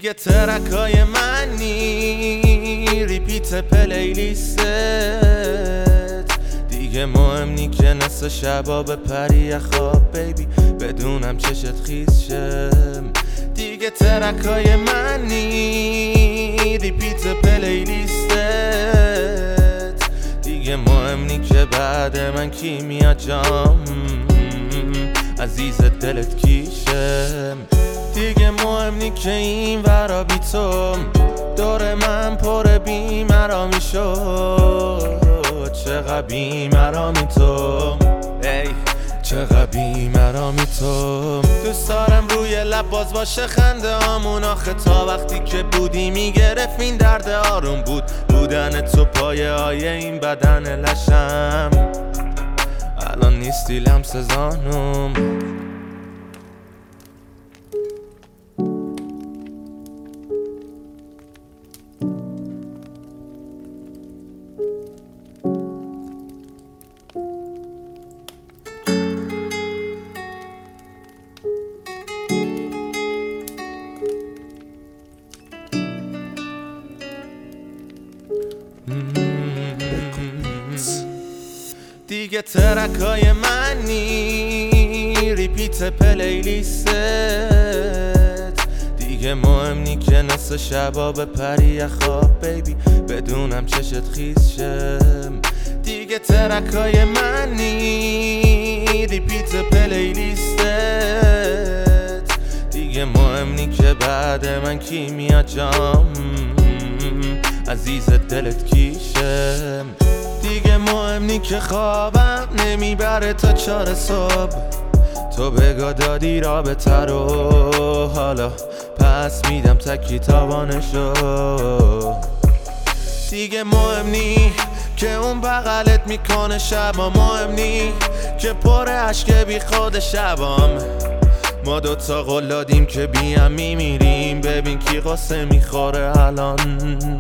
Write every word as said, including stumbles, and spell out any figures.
دیگه ترکای منی ریپیت پلیلیستت، دیگه مهم نی که نصف شبا به پری خواب بیبی بدونم چشت خیز شم. دیگه ترکای منی ریپیت پلیلیستت، دیگه مهم نی که بعد من کی میاد جام عزیز دلت کیشم. دیگه مهم نی که این ورا بی تو دور من پر بیمرامی شد. چقدر بیمرامی تو ای چقدر بیمرامی تو. دوست دارم روی لب باز باشه خنده آمون، آخه تا وقتی که بودی میگرفت این درد آروم بود بودن تو پایه های این بدن لشم. الان نیستی لمس زانوم. دیگه ترکای منی ریپیت پلیلیستت، دیگه مهم نی که نصف شبا به پری خواب بیبی بدونم چشت خیز شم. دیگه ترکای منی ریپیت پلیلیستت، دیگه مهم نی که بعد من کی میاد جام عزیز دلت کیشم. دیگه مهم نی که خوابم نمیبره تا چار صبح، تو بگا دادی رابطه رو حالا پس میدم تکی تاوانشو. دیگه مهم نی که اون بغلت میکنه شبا، مهم نی که پر عشق بی خود شبام. ما دوتا قول دادیم که بیم میمیریم، ببین کی قصه میخوره الان.